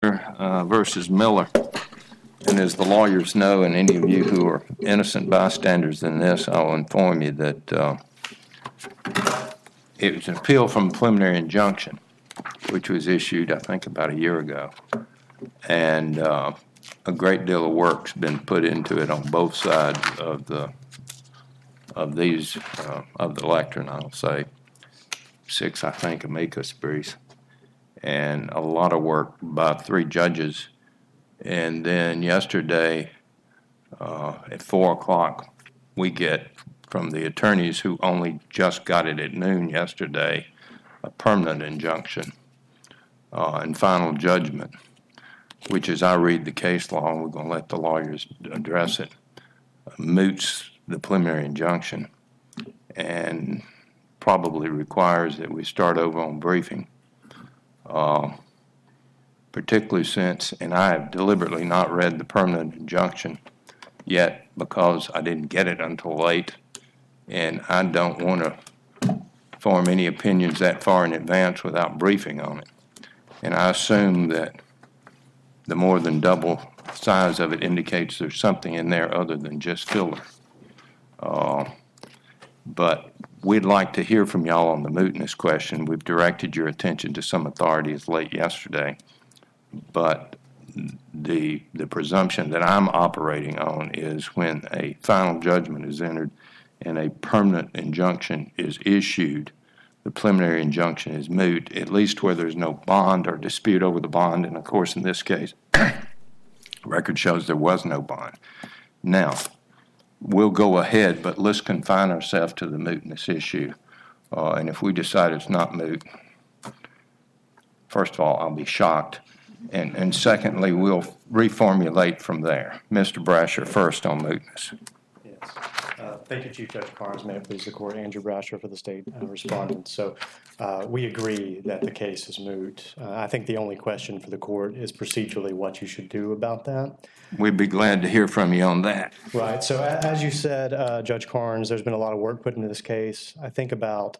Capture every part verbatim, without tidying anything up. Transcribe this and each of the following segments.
Uh, versus Miller. And as the lawyers know, and any of you who are innocent bystanders in this, I'll inform you that uh, it was an appeal from a preliminary injunction, which was issued, I think, about a year ago. And uh, a great deal of work's been put into it on both sides of the of these uh, of the lectern. I'll say six, I think, amicus briefs, and a lot of work by three judges. And then yesterday uh, at four o'clock, we get from the attorneys who only just got it at noon yesterday, a permanent injunction uh, and final judgment, which, as I read the case law, and we're going to let the lawyers address it, moots the preliminary injunction and probably requires that we start over on briefing. Uh, particularly since, and I have deliberately not read the permanent injunction yet because I didn't get it until late, and I don't want to form any opinions that far in advance without briefing on it. And I assume that the more than double size of it indicates there's something in there other than just filler. Uh, but we'd like to hear from y'all on the mootness question. We've directed your attention to some authorities late yesterday. But the the presumption that I'm operating on is when a final judgment is entered and a permanent injunction is issued, the preliminary injunction is moot, at least where there's no bond or dispute over the bond. And, of course, in this case, record shows there was no bond. Now, we'll go ahead, but let's confine ourselves to the mootness issue. Uh, and if we decide it's not moot, first of all, I'll be shocked. And, and secondly, we'll reformulate from there. Mister Brasher, first on mootness. Yes. Uh, thank you, Chief Judge Carnes. May it please the Court. Andrew Brasher for the State uh, Respondent. So uh, we agree that the case is moot. Uh, I think the only question for the Court is procedurally what you should do about that. We'd be glad to hear from you on that. Right. So as you said, uh, Judge Carnes, there's been a lot of work put into this case. I think about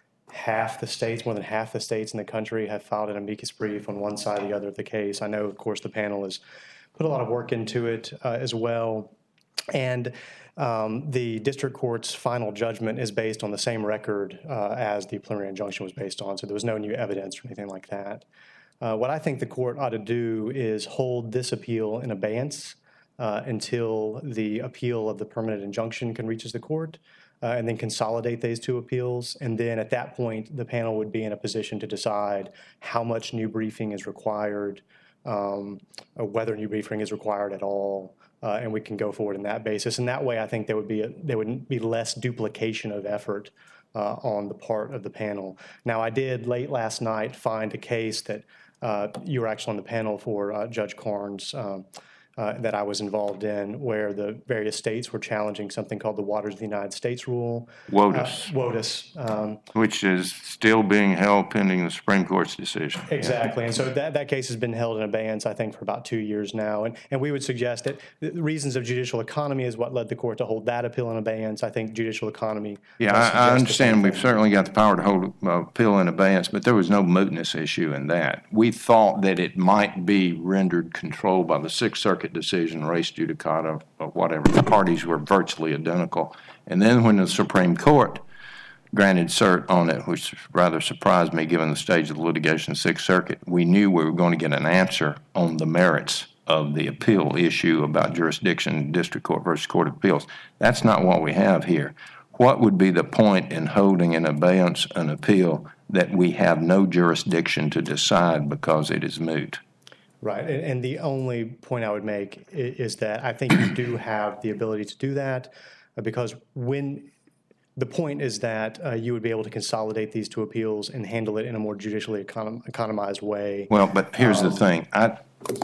half the states, more than half the states in the country have filed an amicus brief on one side or the other of the case. I know, of course, the panel has put a lot of work into it uh, as well. And um, the district court's final judgment is based on the same record uh, as the preliminary injunction was based on. So there was no new evidence or anything like that. Uh, what I think the court ought to do is hold this appeal in abeyance uh, until the appeal of the permanent injunction can reach the court. Uh, and then consolidate these two appeals. And then at that point, the panel would be in a position to decide how much new briefing is required, um, or whether new briefing is required at all, uh, and we can go forward on that basis. And that way, I think there would be a, there would be less duplication of effort uh, on the part of the panel. Now, I did late last night find a case that uh, you were actually on the panel for, uh, Judge Carnes, um, Uh, that I was involved in, where the various states were challenging something called the Waters of the United States rule. WOTUS. Uh, WOTUS. Um, Which is still being held pending the Supreme Court's decision. Exactly. And so that, that case has been held in abeyance, I think, for about two years now. And, and we would suggest that the reasons of judicial economy is what led the court to hold that appeal in abeyance. I think judicial economy. Yeah, I, I understand we've certainly got the power to hold uh, appeal in abeyance, but there was no mootness issue in that. We thought that it might be rendered controlled by the Sixth Circuit decision, res judicata, or whatever. The parties were virtually identical. And then when the Supreme Court granted cert on it, which rather surprised me given the stage of the litigation in the Sixth Circuit, we knew we were going to get an answer on the merits of the appeal issue about jurisdiction, district court versus court of appeals. That's not what we have here. What would be the point in holding in abeyance an appeal that we have no jurisdiction to decide because it is moot? Right. And, and the only point I would make is, is that I think you do have the ability to do that uh, because when the point is that uh, you would be able to consolidate these two appeals and handle it in a more judicially econom- economized way. Well, but here's um, the thing. I,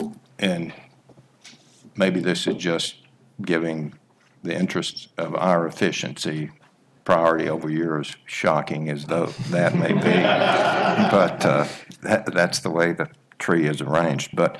and maybe this is just giving the interests of our efficiency priority over yours, shocking as though that may be. But uh, that, that's the way the tree is arranged. But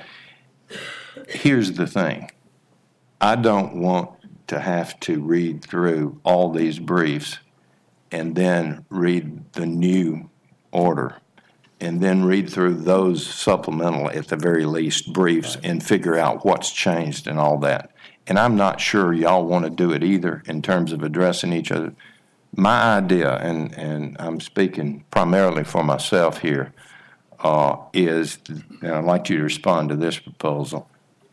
here's the thing. I don't want to have to read through all these briefs and then read the new order and then read through those supplemental, at the very least, briefs Right. and figure out what's changed and all that. And I'm not sure y'all want to do it either in terms of addressing each other. My idea, and, and I'm speaking primarily for myself here, uh, is, and I'd like you to respond to this proposal,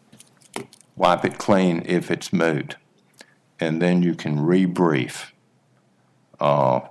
wipe it clean if it's moot, and then you can rebrief uh,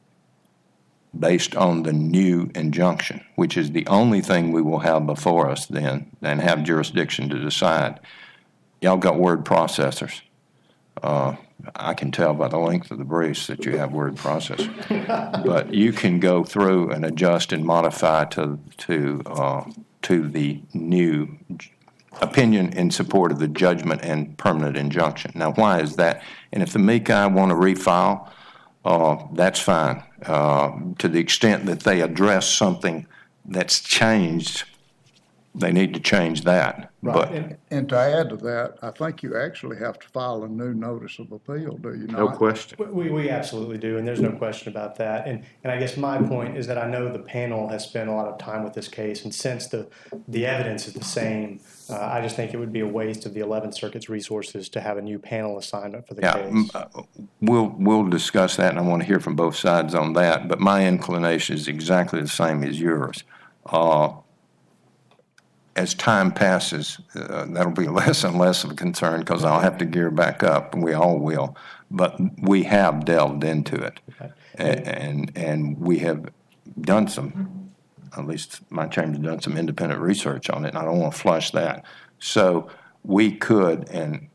based on the new injunction, which is the only thing we will have before us then and have jurisdiction to decide. Y'all got word processors. Uh, I can tell by the length of the briefs that you have word processors. But you can go through and adjust and modify to to uh, to the new opinion in support of the judgment and permanent injunction. Now, why is that? And if the M E C I want to refile, uh, that's fine. Uh, to the extent that they address something that's changed, they need to change that. Right. But And, and to add to that, I think you actually have to file a new notice of appeal, do you not? no question. We, we absolutely do, and there's no question about that. And, and I guess my point is that I know the panel has spent a lot of time with this case, and since the, the evidence is the same, uh, I just think it would be a waste of the eleventh Circuit's resources to have a new panel assignment for the Yeah, case. mm, uh, we'll we'll discuss that, and I want to hear from both sides on that. But my inclination is exactly the same as yours. Uh, as time passes, uh, that'll be less and less of a concern because I'll have to gear back up, and we all will. But we have delved into it, Okay. and, and and we have done some, at least my chamber's done some independent research on it, and I don't want to flush that. So we could, and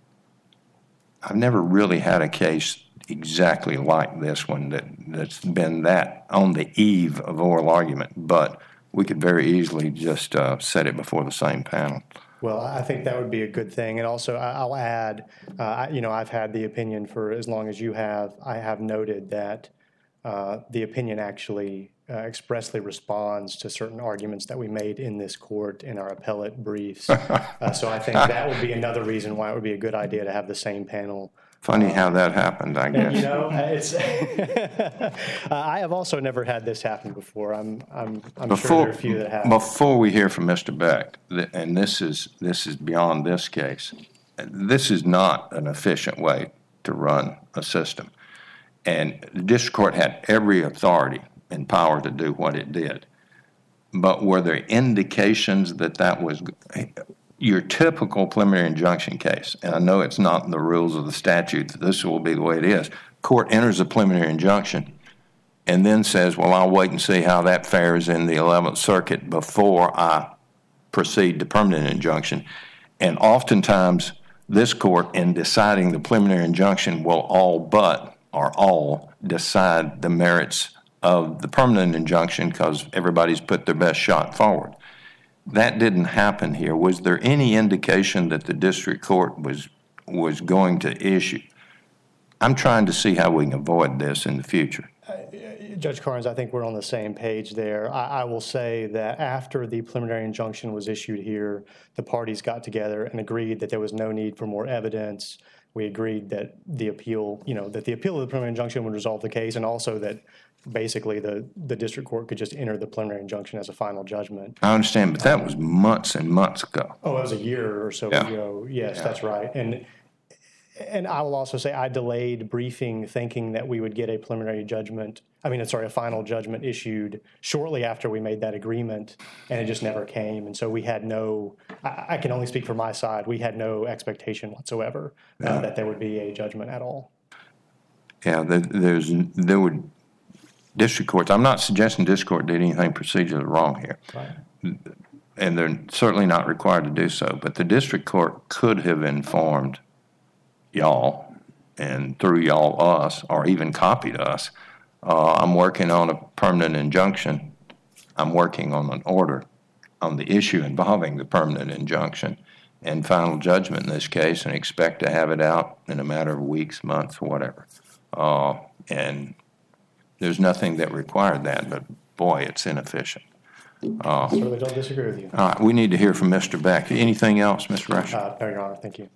I've never really had a case exactly like this one that, that's been that on the eve of oral argument, but we could very easily just uh, set it before the same panel. Well, I think that would be a good thing. And also, I- I'll add, uh, I- you know, I've had the opinion for as long as you have. I have noted that uh, the opinion actually uh, expressly responds to certain arguments that we made in this court in our appellate briefs. Uh, So I think that would be another reason why it would be a good idea to have the same panel. Funny how that happened, I And, you guess. know, it's, uh, I have also never had this happen before. I'm, I'm, I'm sure there are a few that have. Before we hear from Mister Beck, th- and this is, this is beyond this case, this is not an efficient way to run a system. And the district court had every authority and power to do what it did. But were there indications that that was your typical preliminary injunction case? And I know it's not in the rules of the statute that this will be the way it is. Court enters a preliminary injunction and then says, well, I'll wait and see how that fares in the eleventh Circuit before I proceed to permanent injunction. And oftentimes, this court, in deciding the preliminary injunction, will all but, or all, decide the merits of the permanent injunction because everybody's put their best shot forward. That didn't happen here. Was there any indication that the district court was was going to issue? I'm trying to see how we can avoid this in the future. Judge Carnes, I think we're on the same page there. I, I will say that after the preliminary injunction was issued here, the parties got together and agreed that there was no need for more evidence. We agreed that the appeal, you know, that the appeal of the preliminary injunction would resolve the case, and also that basically the, the district court could just enter the preliminary injunction as a final judgment. I understand, but that was months and months ago. Oh, it was a year or so Yeah. ago. Yes, Yeah. that's right. And and I will also say I delayed briefing thinking that we would get a preliminary judgment, I mean, sorry, a final judgment issued shortly after we made that agreement, and it just never came. And so we had no, I, I can only speak for my side, we had no expectation whatsoever uh, Yeah. that there would be a judgment at all. Yeah, there, there's, there would, district courts, I'm not suggesting district court did anything procedurally wrong here. Right. And they're certainly not required to do so, but the district court could have informed y'all, and through y'all us, or even copied us. Uh, I'm working on a permanent injunction. I'm working on an order on the issue involving the permanent injunction and final judgment in this case, and expect to have it out in a matter of weeks, months, whatever. Uh, and there's nothing that required that, but boy, it's inefficient. Uh, Certainly don't disagree with you. all right, we need to hear from Mister Beck. Anything else, Mister Rush? Uh, no, Your Honor, thank you.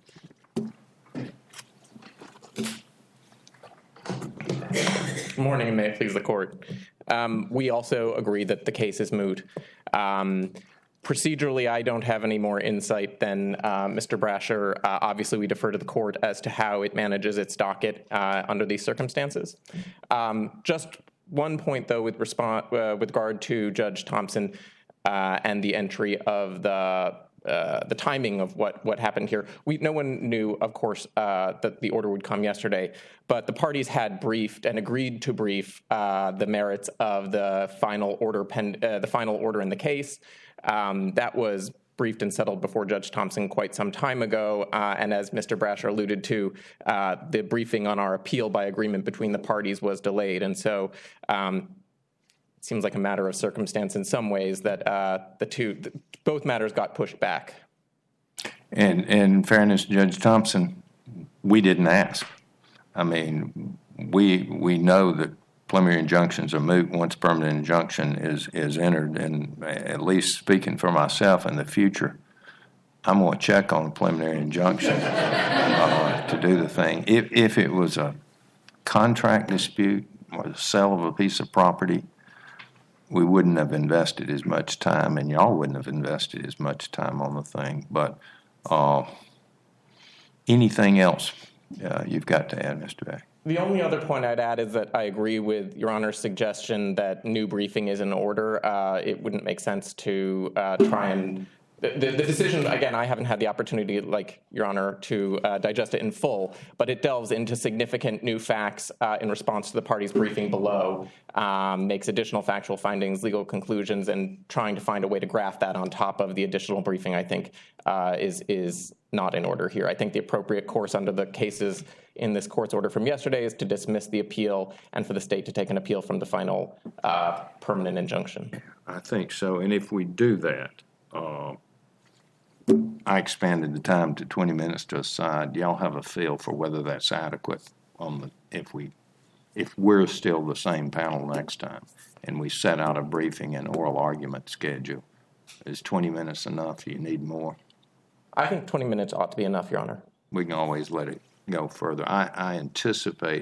Good morning, and may it please the court. Um, we also agree that the case is moot. Um, Procedurally, I don't have any more insight than uh, Mister Brasher. Uh, obviously, we defer to the court as to how it manages its docket uh, under these circumstances. Um, just one point, though, with, response, uh, with regard to Judge Thompson uh, and the entry of the uh, the timing of what, what happened here. We, no one knew, of course, uh, that the order would come yesterday, but the parties had briefed and agreed to brief uh, the merits of the final order, pen, uh, the final order in the case. Um, that was briefed and settled before Judge Thompson quite some time ago, uh, and as Mister Brasher alluded to, uh, the briefing on our appeal by agreement between the parties was delayed, and so um, it seems like a matter of circumstance in some ways that uh, the two, the, both matters got pushed back. And, and in fairness, Judge Thompson, we didn't ask. I mean, we we know that preliminary injunctions are moot once permanent injunction is, is entered, and at least speaking for myself in the future, I'm going to check on the preliminary injunction uh, to do the thing. If, if it was a contract dispute or the sale of a piece of property, we wouldn't have invested as much time, and y'all wouldn't have invested as much time on the thing. But uh, anything else uh, you've got to add, Mister Beck? The only other point I'd add is that I agree with Your Honor's suggestion that new briefing is in order. Uh, it wouldn't make sense to uh, try and The, the, the decision, again, I haven't had the opportunity, like Your Honor, to uh, digest it in full, but it delves into significant new facts uh, in response to the parties' briefing below, um, makes additional factual findings, legal conclusions, and trying to find a way to graft that on top of the additional briefing, I think, uh, is, is not in order here. I think the appropriate course under the cases in this court's order from yesterday is to dismiss the appeal and for the state to take an appeal from the final uh, permanent injunction. I think so, and if we do that, uh, I expanded the time to twenty minutes to a side. Y'all have a feel for whether that's adequate on the, if we, if we're still the same panel next time and we set out a briefing and oral argument schedule. Is twenty minutes enough? Do you need more? I think twenty minutes ought to be enough, Your Honor. We can always let it go further. I, I anticipate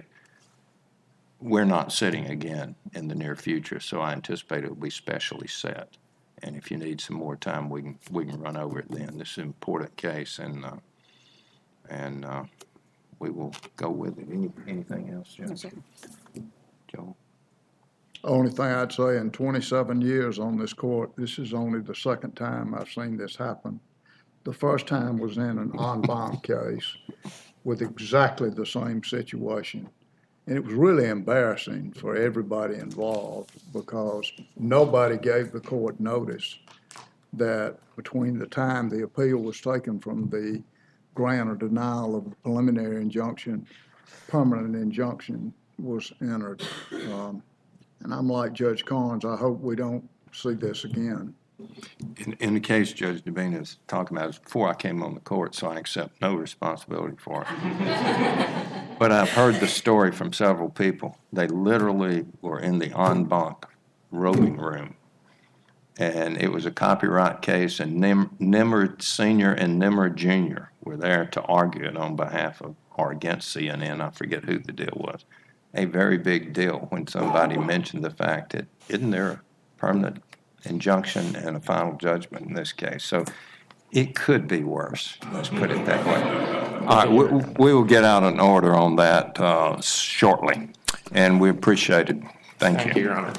we're not sitting again in the near future, so I anticipate it will be specially set. And if you need some more time, we can we can run over it then. This is an important case, and uh, and uh, we will go with it. Any, anything else, Joe? No, sir. Joe? Only thing I'd say, in twenty-seven years on this court, this is only the second time I've seen this happen. The first time was in an en banc case with exactly the same situation. And it was really embarrassing for everybody involved because nobody gave the court notice that between the time the appeal was taken from the grant or denial of the preliminary injunction, permanent injunction was entered. Um, and I'm like Judge Carnes, I hope we don't see this again. In, in the case Judge Devine is talking about, it was before I came on the court, so I accept no responsibility for it. But I've heard the story from several people. They literally were in the en banc roving room, and it was a copyright case, and Nim, Nimmer Senior and Nimmer Junior were there to argue it on behalf of or against C N N. I forget who the deal was. A very big deal when somebody mentioned the fact that isn't there a permanent injunction and a final judgment in this case. So it could be worse. Let's put it that way. All right, we, we will get out an order on that uh, shortly, and we appreciate it. Thank, Thank you. you, Your Honor.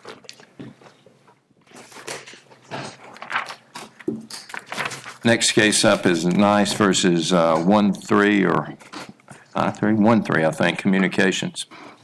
Next case up is Nice versus uh, one three or I three one three, I think, Communications.